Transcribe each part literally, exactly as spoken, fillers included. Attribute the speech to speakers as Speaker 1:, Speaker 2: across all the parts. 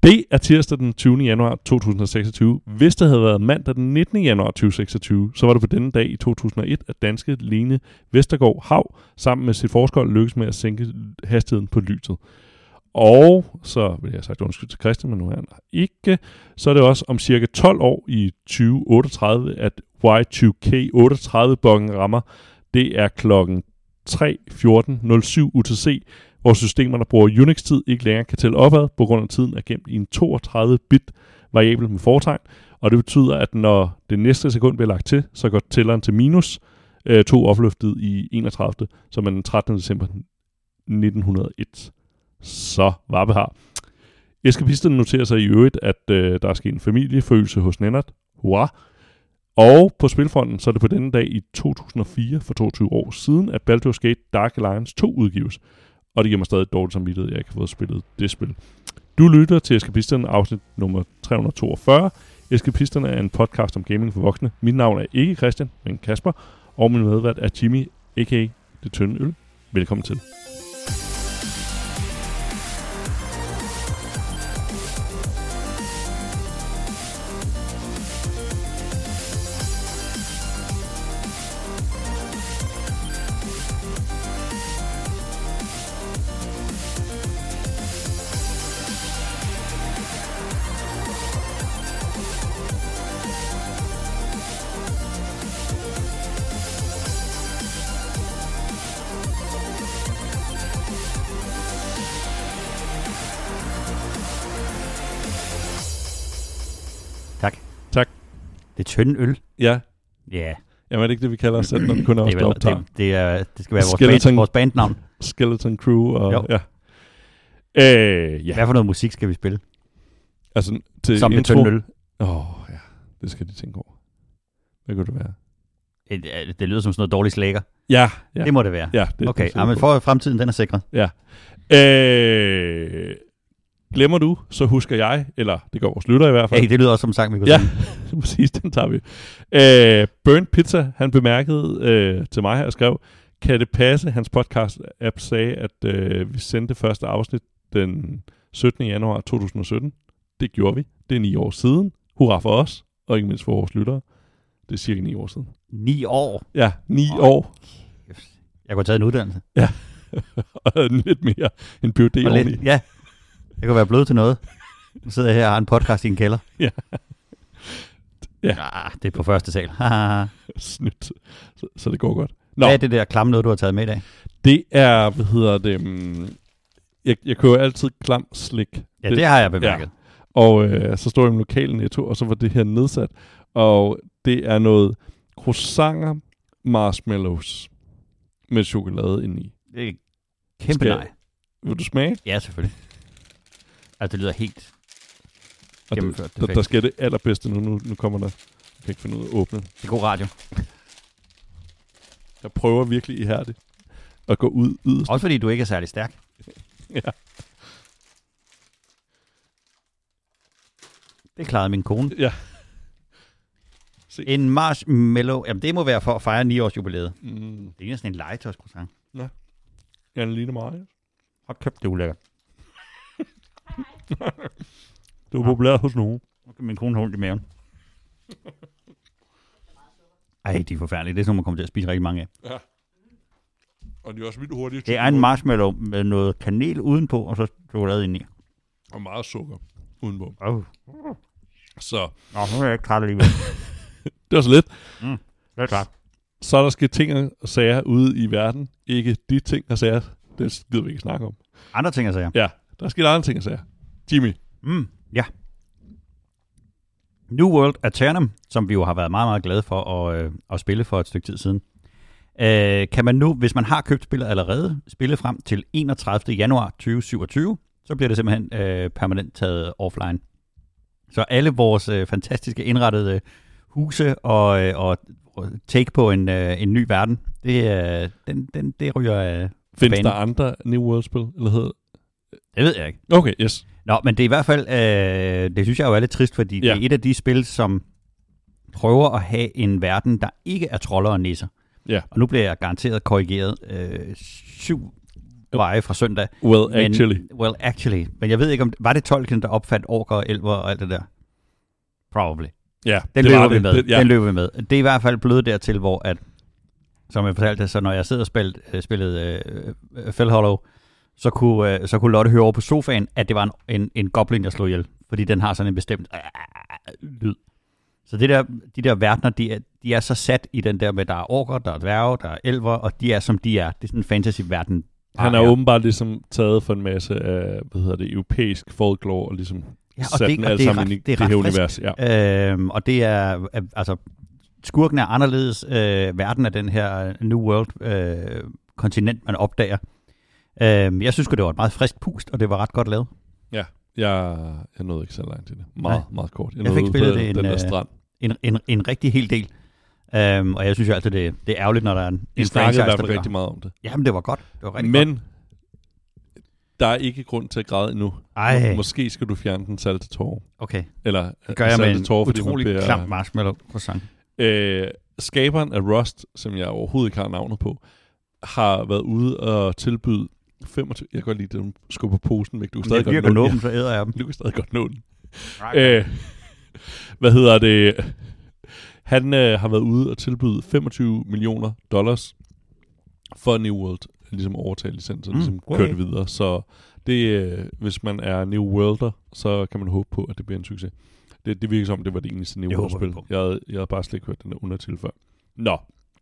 Speaker 1: Det er tirsdag den tyvende januar to tusind og seksogtyve. Hvis det havde været mandag den nittende januar to tusind og seksogtyve, så var det på denne dag i to tusind og et, at danske Lene Vestergaard Hav sammen med sit forskhold lykkedes med at sænke hastigheden på lyset. Og så vil jeg have sagt undskyld til Christian, men nu er han ikke. Så er det også om cirka tolv år i tyve otteogtredive, at Y to K otteogtredive-bokken rammer. Det er klokken tre fjorten nul syv U T C, hvor systemer, der bruger Unix-tid, ikke længere kan tælle opad, på grund af tiden er gemt i en toogtredive bit variabel med fortegn. Og det betyder, at når det næste sekund bliver lagt til, så går tælleren til minus øh, to opløftet i enogtredivte, som er den trettende december nitten hundrede og et. Så var har. Eskapisterne noterer sig i øvrigt, at øh, der er sket en familieforøgelse hos Nennert. Hurra! Og på spilfronten, så er det på denne dag i to tusind og fire, for toogtyve år siden, at Baldur's Gate Dark Alliance to udgives. Og det giver mig stadig dårligt samvittighed, at jeg ikke har fået spillet det spil. Du lytter til Eskapisterne, afsnit nummer tre hundrede og toogfyrre. Eskapisterne er en podcast om gaming for voksne. Mit navn er ikke Christian, men Kasper. Og min medvært er Jimmy, a k a. Det Tynde Øl. Velkommen til.
Speaker 2: Det tynde øl.
Speaker 1: Ja.
Speaker 2: Ja. Yeah.
Speaker 1: Jamen er det ikke det, vi kalder os selv, når vi kun er
Speaker 2: det, det, det, er, det skal være vores,
Speaker 1: Skeleton,
Speaker 2: band, vores bandnavn.
Speaker 1: Skeleton Crew. Og,
Speaker 2: jo.
Speaker 1: Ja. Øh, ja.
Speaker 2: Hvad for noget musik skal vi spille?
Speaker 1: Altså, til
Speaker 2: som
Speaker 1: intro?
Speaker 2: Det tynde øl.
Speaker 1: Åh, oh, ja. Det skal de tænke over. Hvad kunne det være?
Speaker 2: Det, det lyder som sådan noget dårligt slækker.
Speaker 1: Ja, ja.
Speaker 2: Det må det være.
Speaker 1: Ja, det,
Speaker 2: okay,
Speaker 1: det
Speaker 2: ja, men for fremtiden, den er sikret.
Speaker 1: Ja. Øh... Glemmer du, så husker jeg, eller det går vores lytter i hvert fald.
Speaker 2: Hey, det lyder også som sang, vi kunne
Speaker 1: ja,
Speaker 2: sige.
Speaker 1: præcis, den tager vi. Øh, Burnt Pizza, han bemærkede øh, til mig her og skrev, kan det passe, hans podcast-app sagde, at øh, vi sendte første afsnit den syttende januar to tusind og sytten. Det gjorde vi. Det er ni år siden. Hurra for os, og ikke mindst for vores lyttere. Det er cirka ni år siden.
Speaker 2: Ni år?
Speaker 1: Ja, ni
Speaker 2: oh,
Speaker 1: år.
Speaker 2: Jeg kunne have taget en uddannelse.
Speaker 1: Ja, og lidt mere en P H D oveni.
Speaker 2: Ja. Jeg kunne være blevet til noget. Nu sidder jeg her og har en podcast i en kælder.
Speaker 1: Ja.
Speaker 2: Ja. Ah, det er på første sal.
Speaker 1: Snydt. Så, så det går godt.
Speaker 2: Nå. Hvad er det der klamme noget, du har taget med i dag?
Speaker 1: Det er, hvad hedder det... Um, jeg, jeg køber altid klam slik.
Speaker 2: Ja, det, det har jeg bemærket. Ja.
Speaker 1: Og øh, så står jeg i en lokal Netto, og så var det her nedsat. Og det er noget croissanter marshmallows med chokolade indeni.
Speaker 2: Det er kæmpe Skal, nej.
Speaker 1: Vil du smage?
Speaker 2: Ja, selvfølgelig. Altså, det lyder helt gennemført.
Speaker 1: Der, der sker det allerbedste nu. Nu, nu kommer der... Jeg kan ikke finde ud af at åbne.
Speaker 2: Det er god radio.
Speaker 1: Jeg prøver virkelig ihærdigt at gå ud yderst.
Speaker 2: Også fordi du ikke er særlig stærk.
Speaker 1: Ja.
Speaker 2: Det klarede min kone.
Speaker 1: Ja.
Speaker 2: Se. En marshmallow. Jamen, det må være for at fejre ni års jubilæet.
Speaker 1: Mm.
Speaker 2: Det er sådan en legetøjscroissant.
Speaker 1: Ja. Ja, den ligner meget.
Speaker 2: Har købt det ulækkert.
Speaker 1: Det var populært hos nogen.
Speaker 2: Nu kan min kone holde i maven. Ej, de er forfærdelige. Det er sådan, man kommer til at spise rigtig mange af.
Speaker 1: Ja. Og de er også vildt hurtige.
Speaker 2: Det er en marshmallow med noget kanel udenpå, og så chokolade indeni.
Speaker 1: Og meget sukker udenpå.
Speaker 2: Oh.
Speaker 1: Så.
Speaker 2: Nå, nu er jeg ikke træt alligevel.
Speaker 1: Det var så lidt.
Speaker 2: Mm, det er klart.
Speaker 1: Så er der sket ting og sager ude i verden. Ikke de ting og sager. Det gider vi ikke snakke om.
Speaker 2: Andre ting og sager?
Speaker 1: Ja, der er sket andre ting og sager. Jimmy.
Speaker 2: Mm, ja. New World Aeternum, som vi jo har været meget, meget glade for at, øh, at spille for et stykke tid siden, øh, kan man nu, hvis man har købt spillet allerede, spille frem til enogtredivte januar tyve syvogtyve, så bliver det simpelthen øh, permanent taget offline. Så alle vores øh, fantastiske indrettede huse og, øh, og take på en, øh, en ny verden, det, øh, den, den, det ryger øh,
Speaker 1: Findes
Speaker 2: banen.
Speaker 1: der andre New World-spil, eller hedder
Speaker 2: det? ved jeg ikke.
Speaker 1: Okay, yes.
Speaker 2: Nå, men det er i hvert fald, øh, det synes jeg jo er lidt trist, fordi ja. det er et af de spil, som prøver at have en verden, der ikke er trolder og nisser.
Speaker 1: Ja.
Speaker 2: Og nu bliver jeg garanteret korrigeret øh, syv veje fra søndag.
Speaker 1: Well,
Speaker 2: men,
Speaker 1: actually.
Speaker 2: Well, actually. Men jeg ved ikke, om var det Tolkien, der opfandt orker og elver og alt det der? Probably.
Speaker 1: Ja,
Speaker 2: den
Speaker 1: det
Speaker 2: løber
Speaker 1: var
Speaker 2: vi
Speaker 1: det.
Speaker 2: med.
Speaker 1: Det, ja.
Speaker 2: Den løber vi med. Det er i hvert fald blevet dertil, hvor at, som jeg fortalte, så når jeg sidder og spillede, spillede uh, Fellhollow, så kunne, uh, så kunne Lotte høre over på sofaen, at det var en, en, en goblin, jeg slog ihjel. Fordi den har sådan en bestemt uh, lyd. Så det der, de der verdener, de er, de er så sat i den der med, der er orker, der er dværge, der er elver, og de er som de er. Det er sådan en fantasy-verden.
Speaker 1: Han er åbenbart ligesom taget for en masse af, hvad hedder det, europæisk folklore, og ligesom
Speaker 2: ja, og
Speaker 1: sat
Speaker 2: det,
Speaker 1: den
Speaker 2: og
Speaker 1: alt
Speaker 2: det
Speaker 1: sammen
Speaker 2: ret,
Speaker 1: i det,
Speaker 2: det
Speaker 1: det her
Speaker 2: frisk.
Speaker 1: univers. Ja.
Speaker 2: Øhm, og det er, altså, skurken er anderledes. Øh, verden af den her New World øh, kontinent, man opdager. Øh, jeg synes det var et meget frisk pust, og det var ret godt lavet.
Speaker 1: Ja, jeg, jeg nåede ikke så langt til det. Meget, Nej. meget kort. Jeg,
Speaker 2: jeg fik spillet det en,
Speaker 1: den der strand.
Speaker 2: En, en, en rigtig hel del. Um, og jeg synes jo altid, det, det er ærgerligt, når der er en,
Speaker 1: I
Speaker 2: en
Speaker 1: snakkede i hvert fald rigtig meget om det.
Speaker 2: Jamen, det var godt. Det var rigtig
Speaker 1: Men
Speaker 2: godt.
Speaker 1: der er ikke grund til at græde endnu.
Speaker 2: Ej.
Speaker 1: Måske skal du fjerne den salte tårer.
Speaker 2: Okay.
Speaker 1: Eller
Speaker 2: det gør jeg med en
Speaker 1: tårer,
Speaker 2: utrolig bliver, klam marshmallow croissant.
Speaker 1: Øh, skaberen af Rust, som jeg overhovedet ikke har navnet på, har været ude og tilbyde femogtyve... Jeg kan godt lide, at du skubber posen væk. Du kan stadig godt nå,
Speaker 2: nå dem, så æder jeg dem.
Speaker 1: Du kan stadig godt nå den. Øh, hvad hedder det? Han øh, har været ude og tilbyde femogtyve millioner dollars for New World, ligesom overtage licensen, mm, ligesom okay. køre det videre. Så det, øh, hvis man er New Worlder, så kan man håbe på, at det bliver en succes. Det, det virker som, det var det eneste New World-spil. Jeg havde, jeg havde bare slet ikke hørt den der undertitel før. Nå.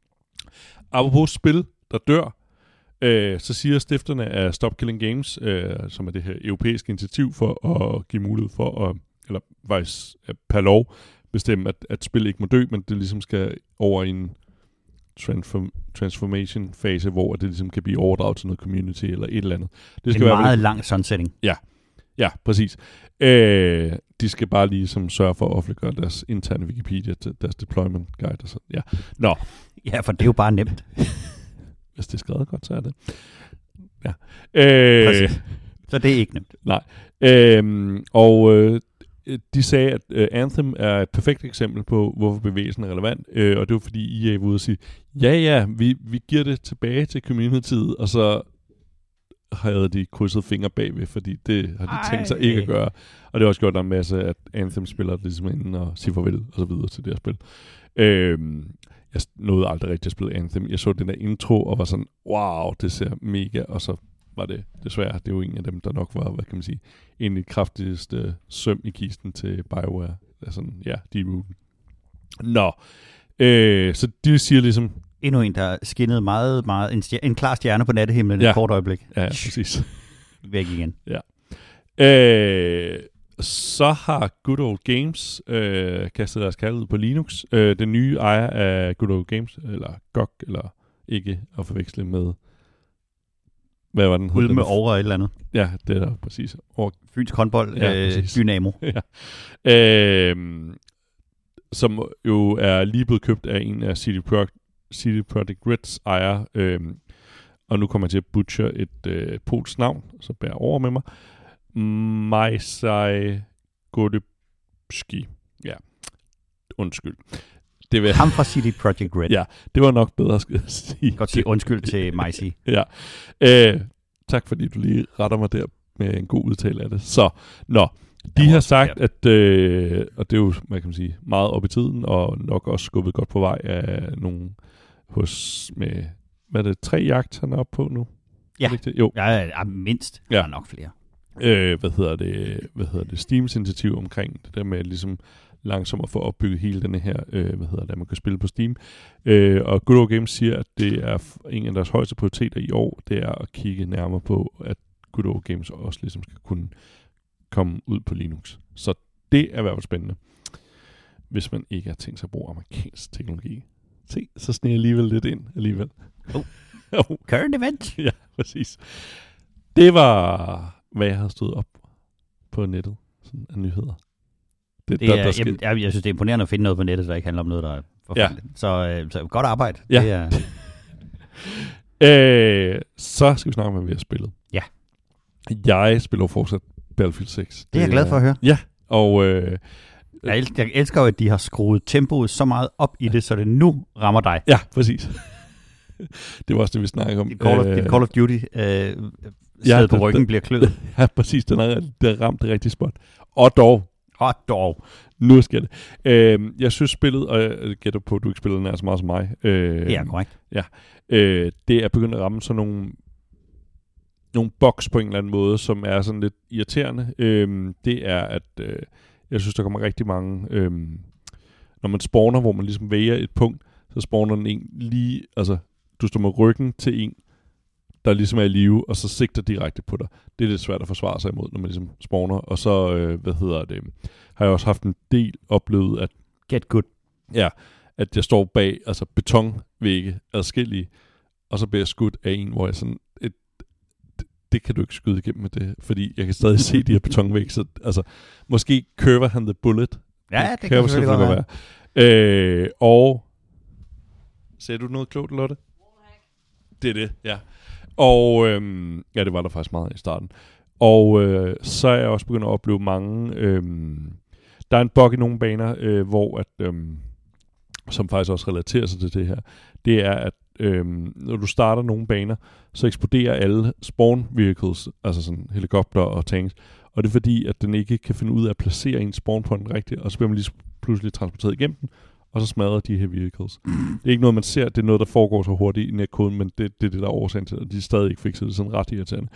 Speaker 1: Apropos spil, der dør, øh, så siger stifterne af Stop Killing Games, øh, som er det her europæiske initiativ for at give mulighed for at, eller faktisk per lov, bestemme, at, at spil ikke må dø, men det ligesom skal over i en transform, transformation-fase, hvor det ligesom kan blive overdraget til noget community eller et eller andet. Det skal
Speaker 2: en
Speaker 1: være
Speaker 2: meget lang sunsetting.
Speaker 1: Ja, ja, præcis. Øh, de skal bare ligesom sørge for at offentliggøre deres interne Wikipedia til deres deployment guide og sådan. Ja. Nå.
Speaker 2: Ja, for det er jo bare nemt.
Speaker 1: Hvis det er skrevet godt, så er det. Ja. Øh,
Speaker 2: præcis. Så det er ikke nemt.
Speaker 1: Nej. Øh, og øh, de sagde, at uh, Anthem er et perfekt eksempel på, hvorfor bevægelsen er relevant, øh, og det var fordi E A var ude og sige, ja ja, vi, vi giver det tilbage til communityet, og så havde de krydset fingre bagved, fordi det har de Ej. tænkt sig ikke at gøre. Og det har også gjort, der en masse, at Anthem-spillere ligesom inden og siger farvel, og så videre til det her spil. Øh, jeg nåede aldrig rigtig at spille Anthem. Jeg så den der intro, og var sådan, wow, det ser mega, og så var det desværre, det er jo en af dem, der nok var, hvad kan man sige, en af de kraftigste søm i kisten til BioWare. Altså, ja, de er Nå. Øh, så de siger ligesom...
Speaker 2: Endnu en, der skinnede meget, meget, en, stjer- en klar stjerne på nattehimlen
Speaker 1: ja.
Speaker 2: et kort øjeblik.
Speaker 1: Ja, ja, præcis.
Speaker 2: Væk igen.
Speaker 1: Ja. Øh, så har Good Old Games øh, kastet deres kærlighed på Linux. Øh, den nye ejer af Good Old Games, eller G O G, eller ikke at forveksle med... Hvad var den?
Speaker 2: Ude med over et eller andet.
Speaker 1: Ja, det er der præcis. Over...
Speaker 2: Fynsk håndbold, ja, øh, Dynamo.
Speaker 1: ja. øh, som jo er lige blevet købt af en af C D Projekt, C D Projekt Reds ejer. Øh, og nu kommer jeg til at butcher et øh, polsk navn, så bær over med mig. Majsaj Godebski. Ja, undskyld.
Speaker 2: Det var ham fra C D Projekt Red.
Speaker 1: Ja, det var nok bedre at sige.
Speaker 2: Godt sige undskyld til Majsi.
Speaker 1: Ja. Øh, tak fordi du lige retter mig der med en god udtale af det. Så, nå. De har sagt, at, øh, og det er jo, man kan sige, meget op i tiden, og nok også skubbet godt på vej af nogen hos, med, hvad er det, tre jagt, han er oppe på nu?
Speaker 2: Ja,
Speaker 1: det jo.
Speaker 2: ja, ja mindst. Ja. Der er nok flere.
Speaker 1: Øh, hvad hedder det, hvad hedder det, Steams initiativ omkring det der med ligesom langsomt at få opbygget hele denne her, øh, hvad hedder det, at man kan spille på Steam. Øh, og Good Old Games siger, at det er en af deres højeste prioriteter i år, det er at kigge nærmere på, at Good Old Games også ligesom skal kunne komme ud på Linux. Så det er i hvert fald spændende, hvis man ikke har tænkt sig at bruge amerikansk teknologi. Se, så sniger jeg alligevel lidt ind alligevel.
Speaker 2: Oh. oh. Current event.
Speaker 1: Ja, præcis. Det var, hvad jeg havde stået op på nettet sådan af nyheder.
Speaker 2: Det, det er, der, der jamen, jeg, jeg synes, det er imponerende at finde noget på nettet, der ikke handler om noget, der er forfærdeligt. Ja. Så, øh, så godt arbejde.
Speaker 1: Ja.
Speaker 2: Det er...
Speaker 1: øh, så skal vi snakke om, hvad vi har spillet.
Speaker 2: Ja.
Speaker 1: Jeg spiller fortsat Battlefield seks.
Speaker 2: Det, det er jeg glad for at høre.
Speaker 1: Ja, og... Øh,
Speaker 2: jeg, elsker, jeg elsker jo, at de har skruet tempoet så meget op i det, så det nu rammer dig.
Speaker 1: Ja, præcis. Det var også det, vi snakkede om.
Speaker 2: Dit Call of, uh, Call of Duty øh, ja, på ryggen den, bliver kløet.
Speaker 1: Ja, præcis. Den har, den ramt det rigtige spot. Og dog.
Speaker 2: Og dog.
Speaker 1: Nu skal det. Øh, jeg synes spillet, og jeg gætter på, at du ikke spillede nær så meget som mig. Øh,
Speaker 2: ja, korrekt.
Speaker 1: Ja, øh, det er begyndt at ramme sådan nogle, nogle boks på en eller anden måde, som er sådan lidt irriterende. Øh, det er, at øh, jeg synes, der kommer rigtig mange... Øh, når man spawner, hvor man ligesom vælger et punkt, så spawner den en lige... Altså, du står med ryggen til en, der ligesom er i live, og så sigter direkte på dig. Det er lidt svært at forsvare sig imod, når man ligesom spawner. Og så, øh, hvad hedder det, har jeg også haft en del oplevet, at...
Speaker 2: Get good.
Speaker 1: Ja, at jeg står bag altså betonvægge adskillige, og så bliver jeg skudt af en, hvor jeg sådan... Et, det, det kan du ikke skyde igennem med det, fordi jeg kan stadig se de her betonvægge. Så altså, måske curver han the bullet.
Speaker 2: Ja, det, det kan selvfølgelig godt være.
Speaker 1: være. Øh, og... Sagde du noget klogt, Lotte? Det er det, ja. Og øhm, ja, det var der faktisk meget i starten. Og øh, så er jeg også begyndt at opleve mange... Øhm, der er en bug i nogle baner, øh, hvor at, øhm, som faktisk også relaterer sig til det her. Det er, at øhm, når du starter nogle baner, så eksploderer alle spawn vehicles, altså sådan helikopter og tanks. Og det er fordi, at den ikke kan finde ud af at placere en spawn på den rigtige, og så bliver man lige pludselig transporteret igennem den, og så smadrer de her vehicles. Det er ikke noget, man ser, det er noget, der foregår så hurtigt i netkoden, men det, det er det, der er årsagen til, at de stadig ikke fikset det, sådan ret irriterende.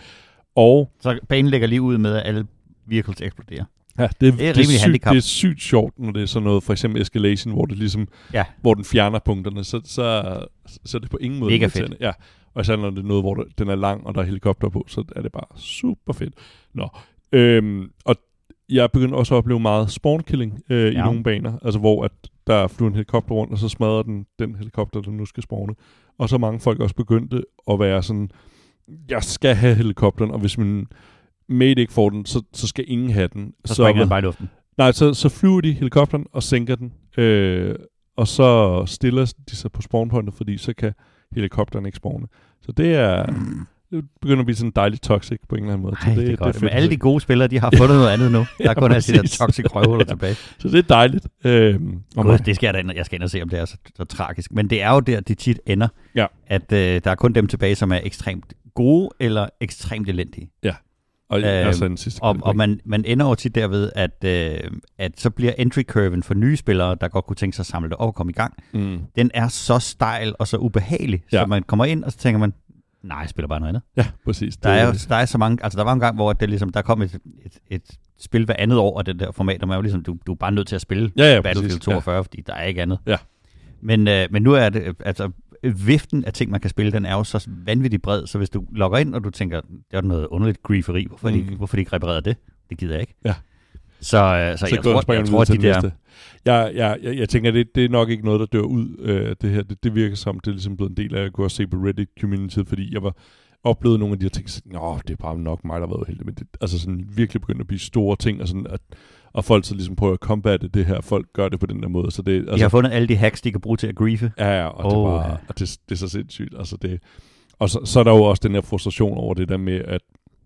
Speaker 1: Og
Speaker 2: så banen lægger lige ud med, at alle vehicles eksploderer.
Speaker 1: Ja, det, det, er det, er sygt, det er sygt sjovt, når det er sådan noget, for eksempel escalation, hvor det ligesom,
Speaker 2: ja. Hvor
Speaker 1: den fjerner punkterne, så, så, så er det på ingen måde
Speaker 2: mega fedt.
Speaker 1: Ja, og så når det er noget, hvor den er lang, og der er helikopter på, så er det bare super fedt. Nå, øhm, og jeg begyndte også at opleve meget spawn-killing øh, ja. i nogle baner, altså hvor at der flyver en helikopter rundt, og så smadrer den den helikopter, der nu skal spawne. Og så mange folk også begyndte at være sådan, jeg skal have helikopteren, og hvis min mate ikke får den, så, så skal ingen have den.
Speaker 2: Så springer den bare i luften.
Speaker 1: Nej, så, så flyver de helikopteren og sænker den, øh, og så stiller de sig på spawnpointet, fordi så kan helikopteren ikke spawne. Så det er... Mm. Det begynder at blive sådan dejligt toxic på en eller anden måde.
Speaker 2: Ej, så det, det er godt. Det er men alle de gode spillere, de har fundet noget andet nu. Der er kun altså de der toxic røvhuller ja. tilbage.
Speaker 1: Så det er dejligt. Øhm,
Speaker 2: God, det skal jeg da jeg skal ind og se, om det er så, så tragisk. Men det er jo der, de tit ender,
Speaker 1: ja.
Speaker 2: at øh, der er kun dem tilbage, som er ekstremt gode eller ekstremt elendige.
Speaker 1: Ja. Og, øhm, altså en sidste
Speaker 2: og, og man, man ender jo tit derved, at, øh, at så bliver entry-curven for nye spillere, der godt kunne tænke sig at samle det op og komme i gang,
Speaker 1: mm.
Speaker 2: den er så stejl og så ubehagelig, ja. så man kommer ind, og så tænker man, nej, jeg spiller bare noget andet.
Speaker 1: Ja, præcis.
Speaker 2: Der er jo der er så mange, altså der var en gang, hvor det ligesom, der kom et, et, et spil hver andet år af den der format, og man er jo ligesom, du, du er bare nødt til at spille
Speaker 1: ja, ja,
Speaker 2: Battlefield toogfyrre,
Speaker 1: ja.
Speaker 2: fordi der er ikke andet.
Speaker 1: Ja.
Speaker 2: Men, øh, men nu er det, altså viften af ting, man kan spille, den er jo så vanvittigt bred, så hvis du logger ind, og du tænker, det er noget underligt grieferi, hvorfor, mm. de, hvorfor de ikke repareret det? Det gider jeg ikke.
Speaker 1: Ja.
Speaker 2: Så, øh, så, så jeg, tror, jeg tror, at de der...
Speaker 1: Jeg, jeg, jeg, jeg tænker, det, det er nok ikke noget, der dør ud øh, det her. Det, det virker som, det er ligesom blevet en del af, jeg kunne også se på Reddit-community, fordi jeg var oplevet nogle af de her ting, sådan, nå, det er bare nok mig, der har været uheldig, men det altså sådan virkelig begyndt at blive store ting, og sådan, at, og folk så ligesom prøver at combatte det her, folk gør det på den der måde, så det... Altså,
Speaker 2: de har fundet alle de hacks, de kan bruge til at griefe.
Speaker 1: Ja, ja, og, oh, det, bare, og det, det er så sindssygt, altså det... Og så, så er der jo også den her frustration over det der med, at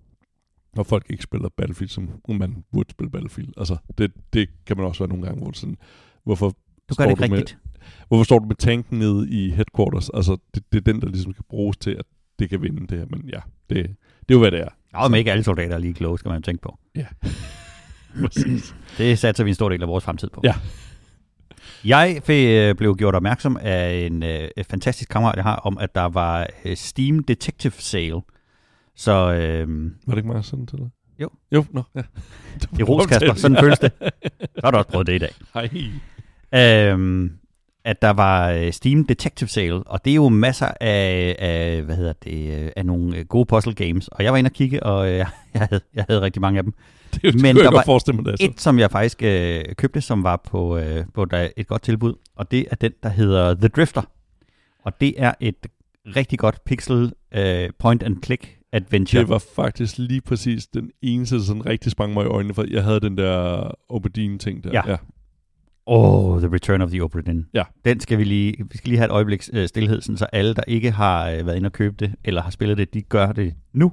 Speaker 1: når folk ikke spiller Battlefield, som man burde spille Battlefield, altså det, det kan man også være nogle gange, hvor sådan, hvorfor...
Speaker 2: Du gør det ikke rigtigt.
Speaker 1: Med, hvorfor står du med tanken nede i headquarters? Altså, det, det er den, der ligesom kan bruges til, at det kan vinde det her, men ja, det, det er jo, hvad det er.
Speaker 2: Ja, men ikke alle soldater er lige kloge, skal man jo tænke på.
Speaker 1: Ja, præcis.
Speaker 2: Det satser vi en stor del af vores fremtid på.
Speaker 1: Ja.
Speaker 2: Jeg fik, blev gjort opmærksom af en øh, fantastisk kammerat, jeg har, om at der var øh, Steam Detective Sale. Så, øh,
Speaker 1: var det ikke meget sådan til dig?
Speaker 2: Jo.
Speaker 1: Jo, nå, ja.
Speaker 2: I ros, Kasper, sådan føles det. Så har du også prøvet det i dag.
Speaker 1: Hej.
Speaker 2: Øhm, at der var Steam Detective Sale, og det er jo masser af, af hvad hedder det, af nogle gode puzzle games, og jeg var inde og kigge, og jeg, jeg, havde, jeg havde rigtig mange af dem.
Speaker 1: Det, det
Speaker 2: men der var
Speaker 1: mig, det,
Speaker 2: et, som jeg faktisk øh, købte, som var på, øh, på der et godt tilbud, og det er den, der hedder The Drifter, og det er et rigtig godt pixel øh, point and click adventure.
Speaker 1: Det var faktisk lige præcis den eneste, der sådan rigtig sprang mig i øjnene, for jeg havde den der Oberdeen-ting der.
Speaker 2: Ja. ja. Oh, The Return of the Obra Dinn.
Speaker 1: Ja.
Speaker 2: Den skal vi lige, vi skal lige have et øjebliks øh, stillhed, sådan, så alle, der ikke har øh, været inde og købe det, eller har spillet det, de gør det nu.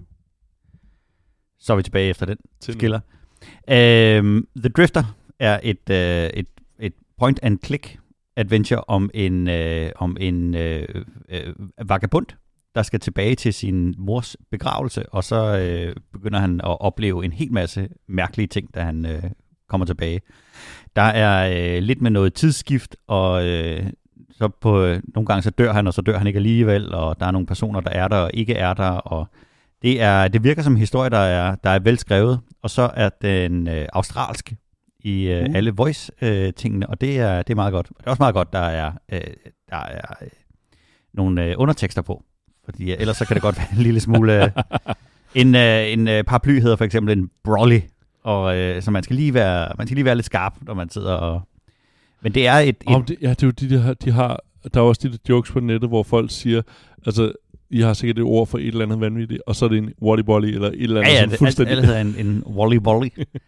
Speaker 2: Så er vi tilbage efter den Til skiller. Um, The Drifter er et, øh, et, et point and click adventure om en, øh, om en øh, øh, vagabond, der skal tilbage til sin mors begravelse, og så øh, begynder han at opleve en hel masse mærkelige ting, da han øh, kommer tilbage. Der er øh, lidt med noget tidsskift, og øh, så på, øh, nogle gange så dør han, og så dør han ikke alligevel, og der er nogle personer, der er der og ikke er der, og det, er, det virker som en historie, der er, der er velskrevet, og så er den øh, australsk i øh, uh. alle voice-tingene, øh, og det er, det er meget godt. Det er også meget godt, der er, øh, der er øh, nogle øh, undertekster på, fordi øh, ellers så kan det godt være en lille smule... Øh, en, øh, en øh, paraply hedder for eksempel en brolly, og øh, så man skal lige være man skal lige være lidt skarp, når man sidder og... Men det er et... et...
Speaker 1: Oh, det, ja, det er jo de, der, de har... Der er også de der jokes på nettet, hvor folk siger, altså, I har sikkert et ord for et eller andet vanvittigt, og så er det en wally-bolly, eller et eller andet,
Speaker 2: ja, ja,
Speaker 1: som
Speaker 2: det,
Speaker 1: fuldstændig...
Speaker 2: alle hedder en, en wally-bolly.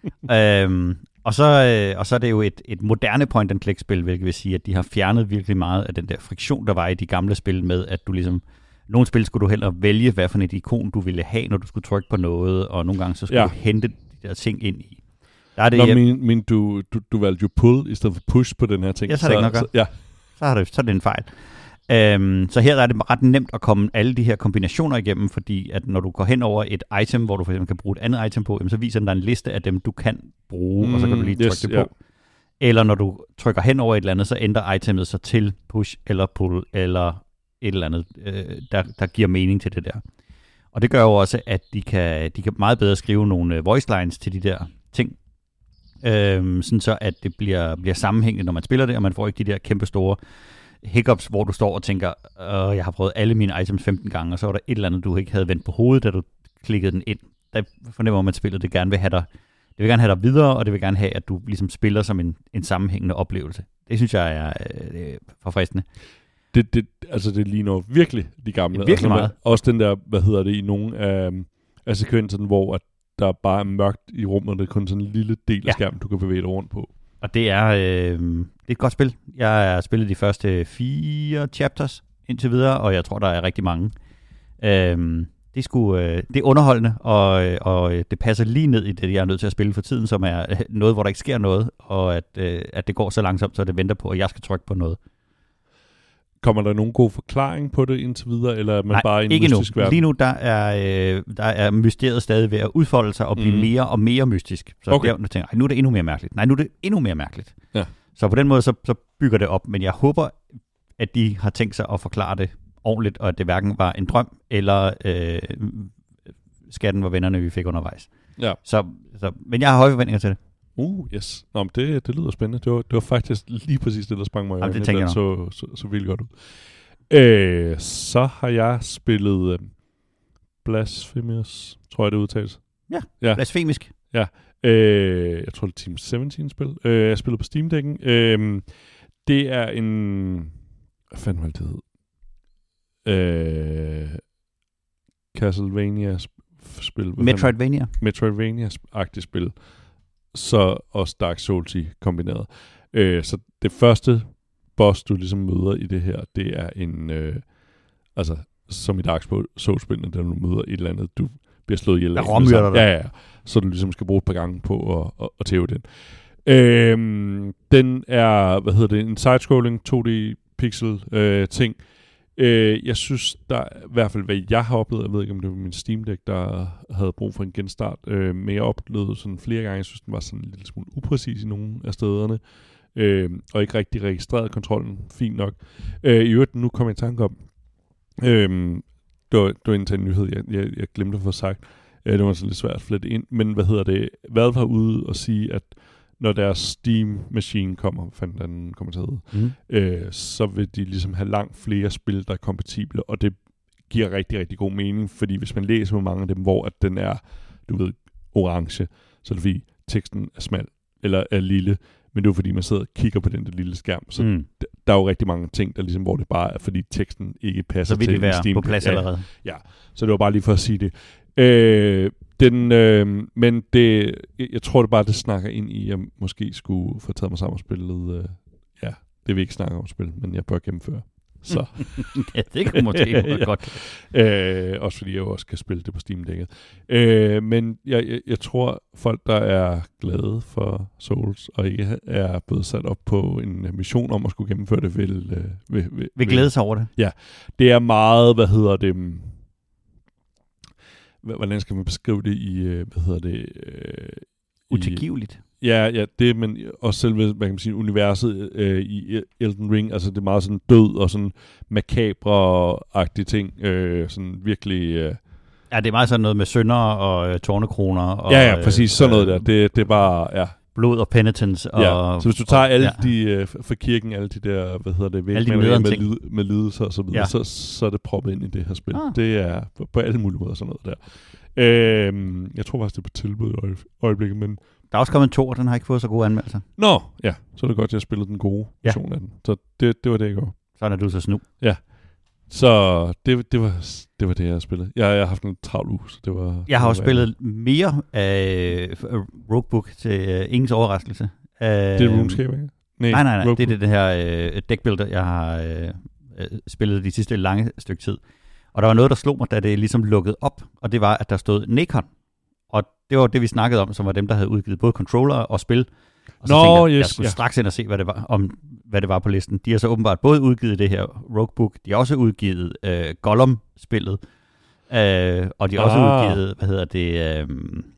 Speaker 2: øhm, og, så, øh, og så er det jo et, et moderne point-and-click-spil, hvilket vil sige, at de har fjernet virkelig meget af den der friktion, der var i de gamle spil med, at du ligesom... Nogle spil skulle du hellere vælge, hvad for et ikon du ville have, når du skulle trykke på noget, og nogle gange så skulle ja. du hente de der ting ind i. Der er det,
Speaker 1: Nå,
Speaker 2: jeg...
Speaker 1: men, men du, du, du valgte jo pull i stedet for push på den her ting.
Speaker 2: Ja, så er det ikke nok
Speaker 1: så, ja.
Speaker 2: så, har det, så er det en fejl. Øhm, så her er det ret nemt at komme alle de her kombinationer igennem, fordi at når du går hen over et item, hvor du for eksempel kan bruge et andet item på, så viser den dig en liste af dem, du kan bruge, mm, og så kan du lige trykke yes, det på. Ja. Eller når du trykker hen over et eller andet, så ændrer itemet sig til push eller pull, eller et eller andet, øh, der, der giver mening til det der. Og det gør jo også, at de kan, de kan meget bedre skrive nogle voice lines til de der ting, øhm, sådan så at det bliver, bliver sammenhængende, når man spiller det, og man får ikke de der kæmpe store hiccups, hvor du står og tænker, øh, jeg har prøvet alle mine items femten gange, og så var der et eller andet, du ikke havde vendt på hovedet, da du klikkede den ind. Der fornemmer man, at spillet det gerne vil have dig, det vil gerne have dig videre, og det vil gerne have, at du ligesom spiller som en, en sammenhængende oplevelse. Det synes jeg er øh, forfriskende.
Speaker 1: Det, det, altså det ligner virkelig de gamle.
Speaker 2: Virkelig altså, meget.
Speaker 1: Også den der, hvad hedder det, i nogle af, af sekvenserne, hvor at der bare er mørkt i rummet, og det er kun sådan en lille del af ja. skærmen, du kan bevæge dig rundt på. Og det er, øh, det er et godt spil. Jeg har spillet de første fire chapters indtil videre, og jeg tror, der er rigtig mange. Øh, det, er sgu, øh, det er underholdende, og, og det passer lige ned i det, jeg er nødt til at spille for tiden, som er noget, hvor der ikke sker noget, og at, øh, at det går så langsomt, så det venter på, at jeg skal trykke på noget. Kommer der nogen god forklaring på det indtil videre, eller er man
Speaker 2: Nej,
Speaker 1: bare i en
Speaker 2: ikke
Speaker 1: mystisk
Speaker 2: nu.
Speaker 1: verden?
Speaker 2: Lige nu der er, øh, der er mysteriet stadig ved at udfolde sig og blive mm. mere og mere mystisk. Så okay. der, tænker, nu er det endnu mere mærkeligt. Nej, nu er det endnu mere mærkeligt. Ja. Så på den måde, så, så bygger det op. Men jeg håber, at de har tænkt sig at forklare det ordentligt, og at det hverken var en drøm, eller øh, skatten var vennerne, vi fik undervejs. Ja. Så, så, men jeg har høje forventninger til det.
Speaker 1: Uh, yes. Nå, men det, det lyder spændende. Det var, det var faktisk lige præcis det, der sprang mig i øjnene.
Speaker 2: Det tænker jeg
Speaker 1: så, så, så vildt godt ud. Øh, så har jeg spillet øh, Blasphemous, tror jeg det udtales.
Speaker 2: Ja, ja. Blasfemisk.
Speaker 1: Ja, øh, jeg tror det er Team syvogtyve-spil. Øh, jeg spiller på Steam-dækken. Øh, det er en... Hvad fanden var det, det hed? Øh, Castlevania-spil.
Speaker 2: Metroidvania.
Speaker 1: Metroidvania-agtigt spil. Så også Dark Souls i kombineret. Øh, så det første boss, du ligesom møder i det her, det er en, øh, altså, som i Dark Souls-spillene, der du møder et eller andet, du bliver slået ihjel.
Speaker 2: Der råmyrder dig.
Speaker 1: Ja, ja, så du ligesom skal bruge et par gange på at, at, at tæve den. Øh, den er, hvad hedder det, en side-scrolling to D-pixel øh, ting. Øh, jeg synes, der i hvert fald, hvad jeg har oplevet, jeg ved ikke, om det var min Steam Deck, der havde brug for en genstart, øh, men jeg oplevede sådan flere gange, jeg synes, den var sådan en lille smule upræcis i nogle af stederne, øh, og ikke rigtig registreret kontrollen fint nok. Øh, I øvrigt, nu kommer jeg i tanke om, øh, det var, det var en til en nyhed, jeg, jeg, jeg glemte at få sagt, øh, det var så lidt svært at flette ind, men hvad hedder det, Valve har ude og sige, at når deres Steam-maskine kommer, fandt den kommer til at hedde, mm. øh, så vil de ligesom have langt flere spil, der er kompatible, og det giver rigtig, rigtig god mening, fordi hvis man læser med mange af dem, hvor at den er, du ved, orange, så er det fordi teksten er smal, eller er lille, men det er fordi, man sidder og kigger på den der lille skærm, så mm. d- der er jo rigtig mange ting, der ligesom, hvor det bare er, fordi teksten ikke passer til
Speaker 2: Steam. Så vil det være
Speaker 1: Steam.
Speaker 2: på plads allerede.
Speaker 1: Ja, ja, så det var bare lige for at sige det. Øh, Den, øh, men det, jeg tror det bare, det snakker ind i, at jeg måske skulle få taget mig sammen og spillet, øh, ja, det vil ikke snakke om spil, men jeg bør gennemføre. Så.
Speaker 2: Ja, det kunne måske være ja. godt.
Speaker 1: Øh, også fordi jeg jo også kan spille det på Steam-dækket. Øh, men jeg, jeg, jeg tror, folk, der er glade for Souls, og ikke er blevet sat op på en mission om at skulle gennemføre det, vil... Øh, vil, vil,
Speaker 2: vil glæde sig over det.
Speaker 1: Ja, det er meget, hvad hedder det... Hvordan skal man beskrive det i, hvad hedder det... Øh,
Speaker 2: Utilgiveligt.
Speaker 1: Ja, ja, det, men også selve, hvad kan man sige, universet øh, i Elden Ring, altså det er meget sådan død og sådan makabre-agtige ting, øh, sådan virkelig... Øh...
Speaker 2: Ja, det er meget sådan noget med synder og øh, tårnekroner. Og,
Speaker 1: ja, ja, præcis, sådan noget der. Det, det er bare, ja...
Speaker 2: Blod og penitence. Og,
Speaker 1: ja, så hvis du tager alle
Speaker 2: ja.
Speaker 1: de, øh, for kirken, alle de der, hvad hedder det,
Speaker 2: alle de
Speaker 1: med,
Speaker 2: med,
Speaker 1: lid, med lidelser og så videre, ja. så, så er det proppet ind i det her spil. Ah. Det er på, på alle mulige måder sådan noget der. Øh, jeg tror faktisk, det er på tilbud i øje, øjeblikket, men...
Speaker 2: Der er også kommet en to, og den har ikke fået så gode anmeldelser.
Speaker 1: Nå, ja. Så er det godt, at jeg spillede den gode ja. version af den. Så det, det var det, jeg gjorde.
Speaker 2: Sådan er du så snu.
Speaker 1: Ja. Så det, det, var, det var det, jeg spillede. Jeg, jeg har haft en travl uge, så det var...
Speaker 2: Jeg har også spillet
Speaker 1: værd.
Speaker 2: mere af Roguebook til uh, ingens overraskelse. Uh,
Speaker 1: det er RuneScape, ikke?
Speaker 2: Nej, nej, nej. Roguebook. Det er det her uh, deckbuilder, jeg har uh, spillet de sidste lange stykke tid. Og der var noget, der slog mig, da det ligesom lukkede op, og det var, at der stod Nacon. Og det var det, vi snakkede om, som var dem, der havde udgivet både controller og spil. Og så
Speaker 1: Nå,
Speaker 2: tænkte jeg,
Speaker 1: yes,
Speaker 2: jeg skulle
Speaker 1: ja.
Speaker 2: straks ind og se, hvad det var, om, hvad det var på listen. De har så åbenbart både udgivet det her Roguebook, de har også udgivet øh, Gollum-spillet, øh, og de har også
Speaker 1: ah.
Speaker 2: udgivet, hvad hedder det, øh,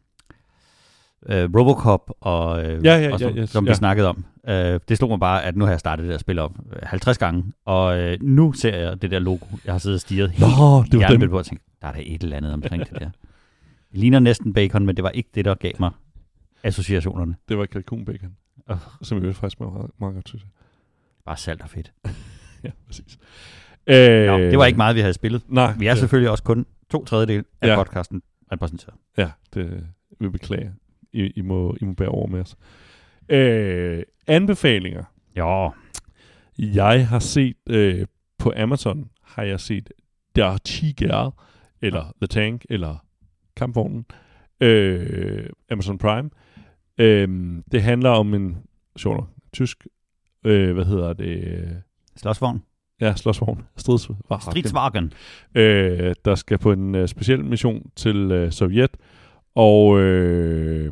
Speaker 2: øh, Robocop, og, øh,
Speaker 1: ja, ja,
Speaker 2: og så,
Speaker 1: ja, yes,
Speaker 2: som
Speaker 1: ja.
Speaker 2: vi snakkede om. Øh, det slog mig bare, at nu har jeg startet det der spil op halvtreds gange, og øh, nu ser jeg det der logo, jeg har siddet og stirret helt
Speaker 1: Nå, det var den.
Speaker 2: på, og tænkt, der er der et eller andet omkring det der. Det ligner næsten bacon, men det var ikke det, der gav mig associationerne.
Speaker 1: Det var kalkunbacon, uh. som jeg faktisk var meget, meget godt, synes jeg.
Speaker 2: Bare salt og fedt.
Speaker 1: Ja, præcis. Øh,
Speaker 2: Nå, det var ikke meget, vi havde spillet.
Speaker 1: Nej,
Speaker 2: vi er det. selvfølgelig også kun to tredjedel af
Speaker 1: ja.
Speaker 2: podcasten repræsenteret.
Speaker 1: Ja, det vil beklage. I, I, må, I må bære over med os. Øh, anbefalinger.
Speaker 2: Ja.
Speaker 1: Jeg har set øh, på Amazon, har jeg set Der Tiger, eller The Tank, eller Kampvognen, øh, Amazon Prime. Øh, det handler om en, sjovt nok, tysk, øh, hvad hedder det?
Speaker 2: Slåsvogn.
Speaker 1: Ja, slåsvogn. Stridsvagn.
Speaker 2: Stridsvagn.
Speaker 1: Øh, der skal på en uh, speciel mission til uh, Sovjet, og øh,